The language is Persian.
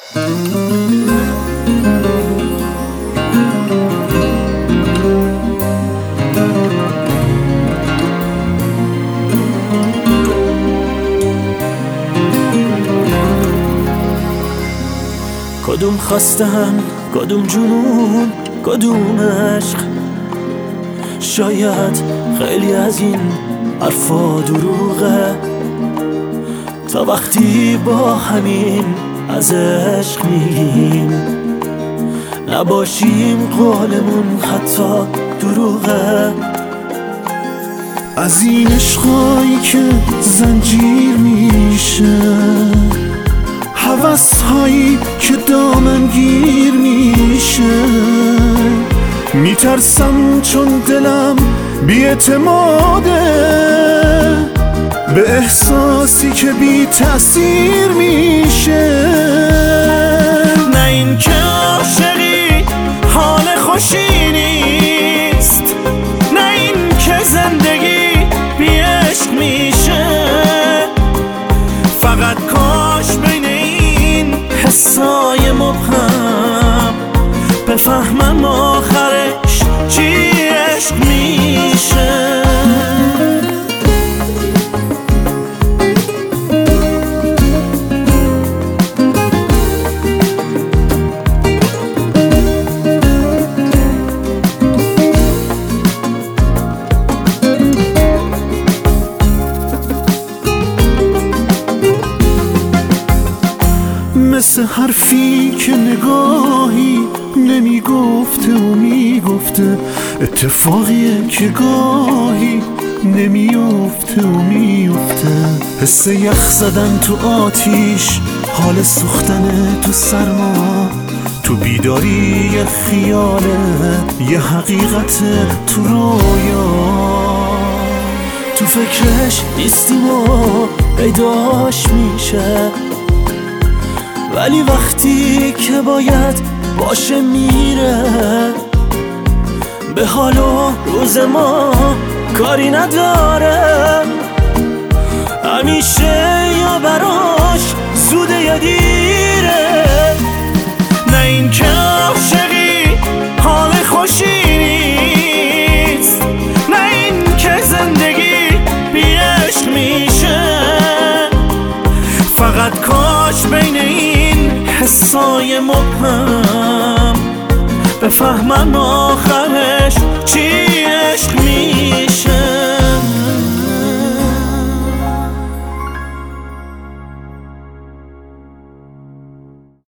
کدوم خواستن، کدوم جنون، کدوم عشق؟ شاید خیلی از این حرفا دروغه، تا وقتی با همین از عشق میگیم نباشیم قولمون حتی دروغه. از این عشقایی که زنجیر میشه، هوس‌هایی که دامنگیر میشه، میترسم چون دلم بی‌اعتماده به احساسی که بی تأثیر میشه. نه این که عاشقی حال خوشی نیست، نه این که زندگی بی عشق میشه، فقط کاش بین این حسای مبهم بفهمم آخرش چی عشق میشه. مثل حرفی که نگاهی نمیگفته و میگفته، اتفاقیه که گاهی نمیفته و میفته. حس یخ زدن تو آتیش، حال سوختن تو سرما، تو بیداری یه خیاله، یه حقیقت تو رویا. تو فکرش نیستیم و پیداش میشه، ولی وقتی که باید باشه میره. به حال و روز ما کاری نداره، همیشه یا براش زوده یا دیره. نه این که عاشقی حال خوشی نیست، نه این که زندگی بی عشق میشه، فقط کاش بین این حسای مبهم بفهمم آخرش چی عشق میشه.